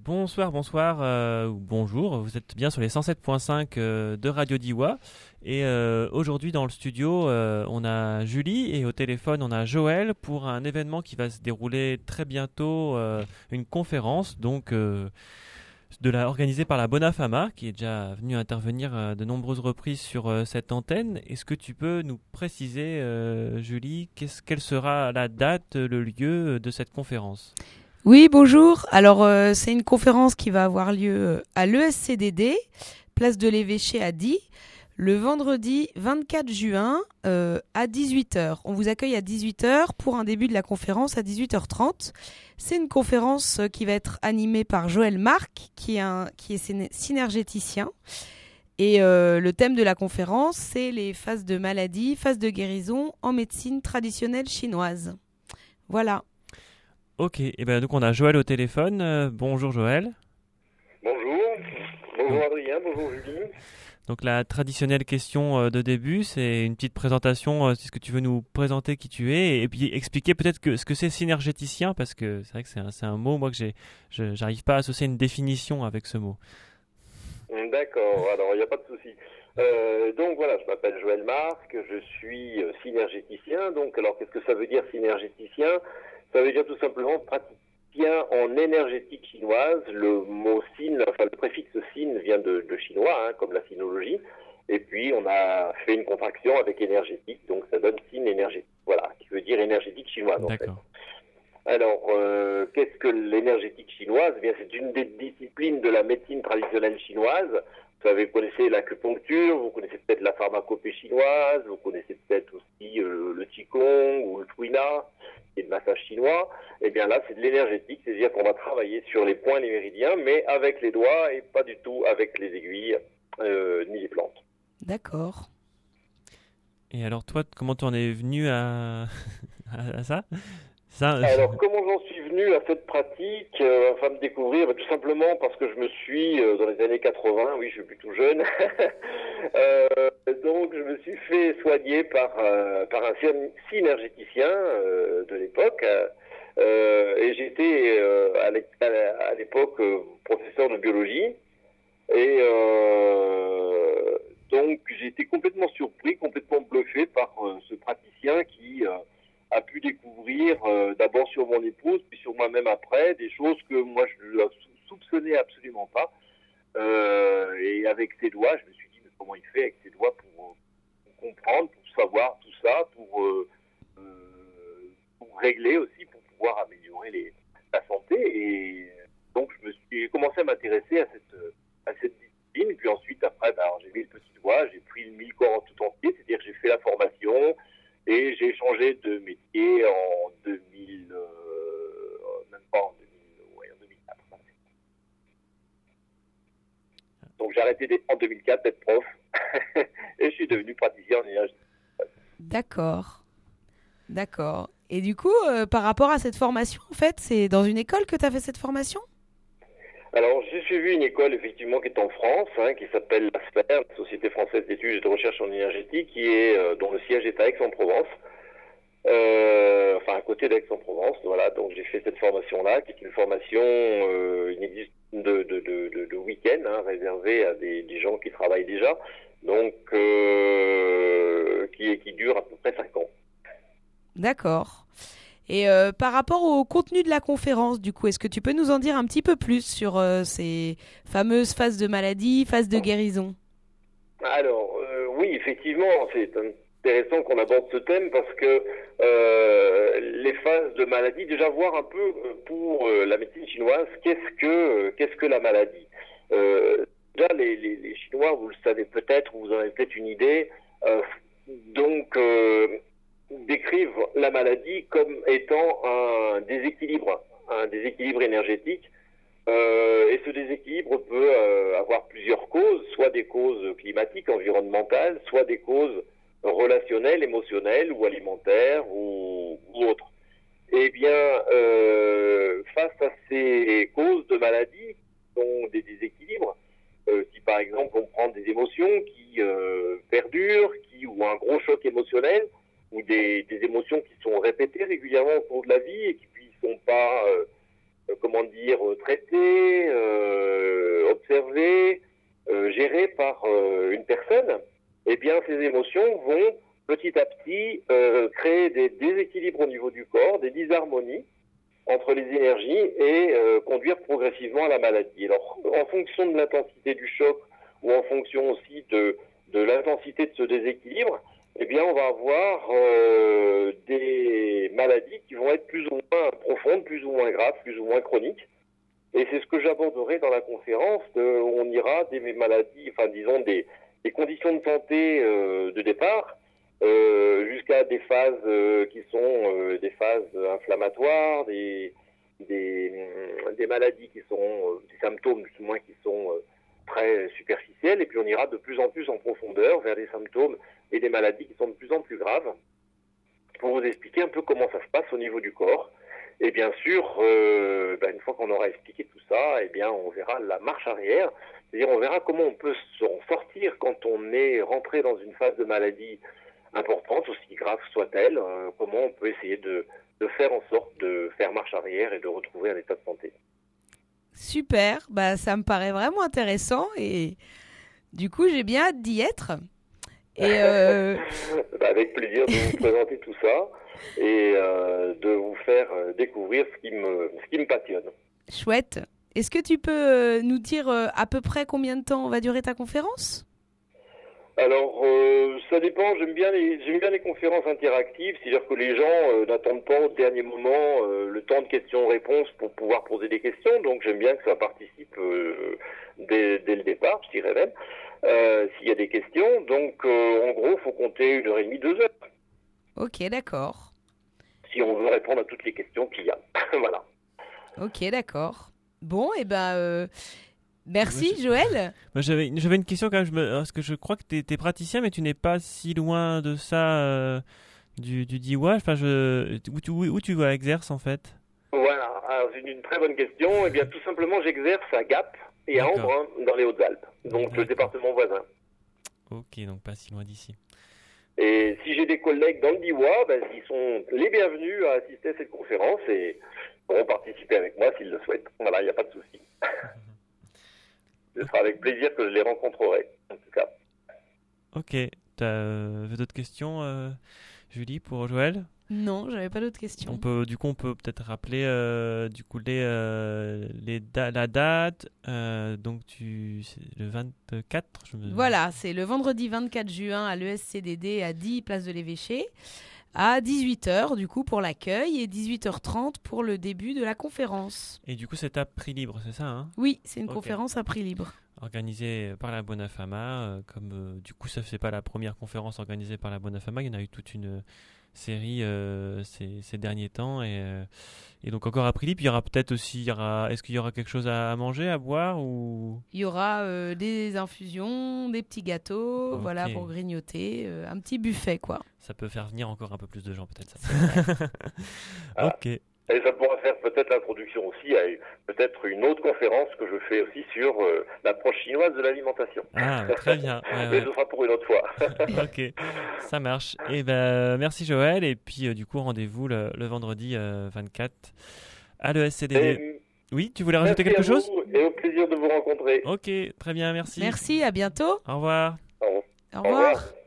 Bonsoir, bonsoir, ou bonjour, vous êtes bien sur les 107.5 de Radio Diois et aujourd'hui dans le studio on a Julie et au téléphone on a Joël pour un événement qui va se dérouler très bientôt, une conférence organisée par la Bonafama qui est déjà venue intervenir de nombreuses reprises sur cette antenne. Est-ce que tu peux nous préciser Julie, quelle sera la date, le lieu de cette conférence ? Oui, bonjour. Alors, c'est une conférence qui va avoir lieu à l'ESCDD, place de l'Évêché à Die, le vendredi 24 juin à 18h. On vous accueille à 18h pour un début de la conférence à 18h30. C'est une conférence qui va être animée par Joël Marc, qui est synergéticien. Et le thème de la conférence, c'est les phases de maladie, phases de guérison en médecine traditionnelle chinoise. Voilà. Ok, et ben donc on a Joël au téléphone. Bonjour Joël. Bonjour Adrien, bonjour Julie. Donc la traditionnelle question de début, c'est une petite présentation. Est-ce que tu veux nous présenter qui tu es et puis expliquer peut-être ce que c'est synergéticien, parce que c'est vrai que c'est un mot moi que j'arrive pas à associer une définition avec ce mot. D'accord, alors il n'y a pas de souci. Donc voilà, je m'appelle Joël Marc, je suis synergéticien. Donc alors qu'est-ce que ça veut dire synergéticien ? Ça veut dire tout simplement praticien en énergétique chinoise. Le mot syn, le préfixe syn vient de chinois, comme la sinologie. Et puis on a fait une contraction avec énergétique, donc ça donne syn énergétique. Voilà, qui veut dire énergétique chinoise en fait. Alors, qu'est-ce que l'énergétique chinoise ? Eh bien, c'est une des disciplines de la médecine traditionnelle chinoise. Vous connaissez l'acupuncture, vous connaissez peut-être la pharmacopée chinoise, vous connaissez peut-être aussi le qigong ou le tuina, qui est le massage chinois. Eh bien là, c'est de l'énergétique, c'est-à-dire qu'on va travailler sur les points, les méridiens, mais avec les doigts et pas du tout avec les aiguilles ni les plantes. D'accord. Et alors toi, comment tu en es venu à ça ? Alors, comment j'en suis venu à cette pratique, afin de découvrir, tout simplement parce que je me suis, dans les années 80, oui, je suis plus tout jeune, donc je me suis fait soigner par un synergéticien de l'époque, et j'étais à l'époque professeur de biologie, et donc j'ai été complètement surpris, complètement bluffé par ce praticien qui a pu découvrir d'abord sur mon épouse, puis sur moi-même après, des choses que moi je ne soupçonnais absolument pas. Et avec ses doigts, je me suis dit, mais comment il fait avec ses doigts pour comprendre, pour savoir tout ça, pour régler aussi, pour pouvoir améliorer la santé. Et donc j'ai commencé à m'intéresser à cette discipline. Puis ensuite, après, j'ai mis le petit doigt, j'ai pris le mille-corps tout entier, c'est-à-dire que j'ai fait la formation, et j'ai changé de métier en 2000, même pas en 2000, ouais, en 2004. Donc j'ai arrêté en 2004 d'être prof et je suis devenu praticien en énergie. D'accord. Et du coup, par rapport à cette formation, en fait, c'est dans une école que tu as fait cette formation ? Alors, j'ai suivi une école, effectivement, qui est en France, qui s'appelle la SFER, la Société Française d'Études et de Recherche en Énergétique, dont le siège est à Aix-en-Provence. À côté d'Aix-en-Provence, voilà. Donc, j'ai fait cette formation-là, qui est une formation de week-end, réservée à des gens qui travaillent déjà, donc qui dure à peu près 5 ans. D'accord. Et par rapport au contenu de la conférence, du coup, est-ce que tu peux nous en dire un petit peu plus sur ces fameuses phases de maladie, phases de guérison ? Alors, oui, effectivement, c'est intéressant qu'on aborde ce thème parce que les phases de maladie, déjà voir un peu pour la médecine chinoise, qu'est-ce que la maladie ? Déjà, les Chinois, vous le savez peut-être, ou vous en avez peut-être une idée, décrivent la maladie comme étant un déséquilibre énergétique. Et ce déséquilibre peut avoir plusieurs causes, soit des causes climatiques, environnementales, soit des causes relationnelles, émotionnelles ou alimentaires ou autres. Eh bien, face à ces causes de maladie, qui sont des déséquilibres, si par exemple on prend des émotions qui perdurent, ou un gros choc émotionnel, ou des émotions qui sont répétées régulièrement au cours de la vie et qui ne sont pas traitées, observées, gérées par une personne, eh bien ces émotions vont petit à petit créer des déséquilibres au niveau du corps, des disharmonies entre les énergies et conduire progressivement à la maladie. Alors, en fonction de l'intensité du choc ou en fonction aussi de l'intensité de ce déséquilibre, eh bien, on va avoir des maladies qui vont être plus ou moins profondes, plus ou moins graves, plus ou moins chroniques. Et c'est ce que j'aborderai dans la conférence, où on ira des maladies, enfin disons des conditions de santé de départ, jusqu'à des phases qui sont des phases inflammatoires, des maladies qui sont des symptômes du moins qui sont très superficiels, et puis on ira de plus en plus en profondeur vers des symptômes et des maladies qui sont de plus en plus graves, pour vous expliquer un peu comment ça se passe au niveau du corps. Et bien sûr, une fois qu'on aura expliqué tout ça, eh bien on verra la marche arrière, c'est-à-dire on verra comment on peut s'en sortir quand on est rentré dans une phase de maladie importante, aussi grave soit-elle, comment on peut essayer de faire en sorte de faire marche arrière et de retrouver un état de santé. Super, ça me paraît vraiment intéressant et du coup j'ai bien hâte d'y être. Et avec plaisir de vous présenter tout ça et de vous faire découvrir ce qui me passionne. Chouette. Est-ce que tu peux nous dire à peu près combien de temps va durer ta conférence ? Alors, ça dépend. J'aime bien les conférences interactives, c'est-à-dire que les gens n'attendent pas au dernier moment le temps de questions-réponses pour pouvoir poser des questions. Donc, j'aime bien que ça participe dès le départ, je dirais même, s'il y a des questions. Donc, en gros, il faut compter 1h30, 2 heures. Ok, d'accord. Si on veut répondre à toutes les questions qu'il y a. Voilà. Ok, d'accord. Bon, merci Joël. Moi, j'avais une question quand même, parce que je crois que tu es praticien, mais tu n'es pas si loin de ça du DIWA. Enfin, où tu exerces en fait ? Voilà, alors, c'est une très bonne question. Eh bien, tout simplement, j'exerce à Gap et à Embrun, dans les Hautes-Alpes, donc le département voisin. Ok, donc pas si loin d'ici. Et si j'ai des collègues dans le DIWA, ils sont les bienvenus à assister à cette conférence et pourront participer avec moi s'ils le souhaitent. Voilà, il n'y a pas de souci. Ce sera avec plaisir que je les rencontrerai, en tout cas. Ok. Tu as d'autres questions, Julie, pour Joël ? Non, j'avais pas d'autres questions. On peut peut-être rappeler la date. Donc, c'est le 24. Voilà, c'est le vendredi 24 juin à l'ESCDD à 10 place de l'Évêché. À 18h, du coup, pour l'accueil, et 18h30 pour le début de la conférence. Et du coup, c'est à prix libre, c'est ça, hein ? Oui, c'est une conférence à prix libre. Organisée par la Bonafama. Du coup, ça c'est pas la première conférence organisée par la Bonafama. Il y en a eu toute une série ces derniers temps. Et donc, encore à prix libre. Il y aura peut-être aussi... Est-ce qu'il y aura quelque chose à manger, à boire ou... Il y aura des infusions, des petits gâteaux, voilà, pour grignoter. Un petit buffet, quoi. Ça peut faire venir encore un peu plus de gens, peut-être. Ça. Ok. Et ça pourra faire peut-être l'introduction aussi à peut-être une autre conférence que je fais aussi sur l'approche chinoise de l'alimentation. Ah, très bien. Mais ce sera pour une autre fois. Ok, ça marche. Et merci Joël. Et puis du coup, rendez-vous le vendredi 24 à l'ESCDD. Oui, tu voulais rajouter quelque chose ? Et au plaisir de vous rencontrer. Ok, très bien, merci. Merci, à bientôt. Au revoir. Au revoir. Au revoir.